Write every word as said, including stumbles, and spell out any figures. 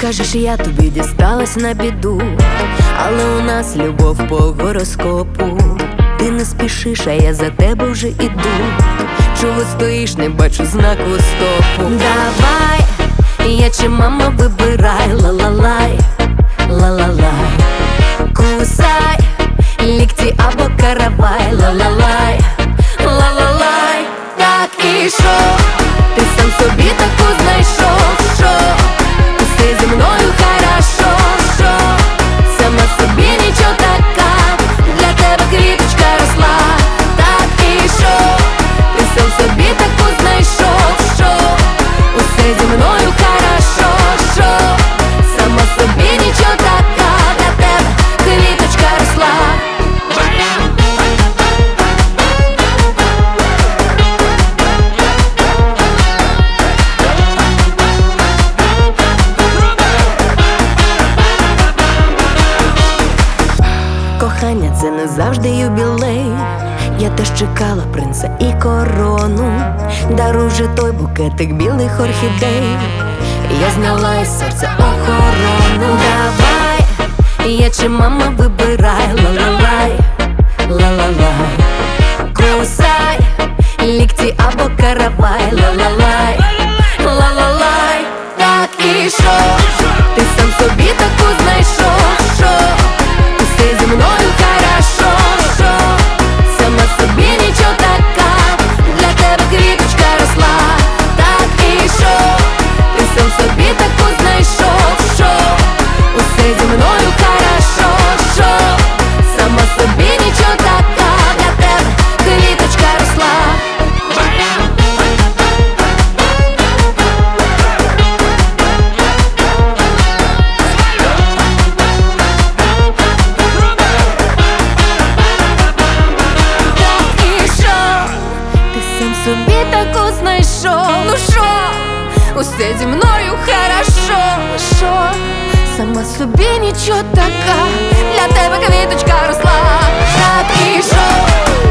Кажеш, я тобі дісталась на біду, але у нас любов по гороскопу. Ти не спішиш, а я за тебе вже іду. Чого стоїш, не бачу знаку стопу. Давай, я чи мама, вибирай, ла-ла-лай, ла-ла-лай. Кусай лікті або каравай, ла-ла-лай, ла-ла-лай. Так і що? Ти сам собі таку знайшов, що? Усе зі мною хорошо, що? Сама собі нічого така, для тебе квіточка росла. Так і що? Ти сам собі таку знайшов, що? Усе зі мною хорошо, що? Сама собі нічого така, для тебе квіточка росла. Кохання — це не завжди юбілей. Я теж чекала принца і корону. Даруй вже той букетик білих орхідей. Я зняла із серця охорону. Давай, я чи мама, вибирай, ла-ла-лай, ла-ла-лай. Кусай лікті або каравай, ла-ла-лай, ла-ла-лай. Так і що? Ти сам собі таку знайшов, що? Усе зі мною хорошо, що? Сама собі нічого така, для тебе квіточка росла. Так і що? Ти сам собі таку знайшов, що? Усе зі мною хорошо, що? Сама собі нічого така, для тебе квіточка росла. Собі таку знайшов, ну шо? Усе зі мною хорошо, шо? Сама собі нічого така, для тебе квіточка росла. Так і шо?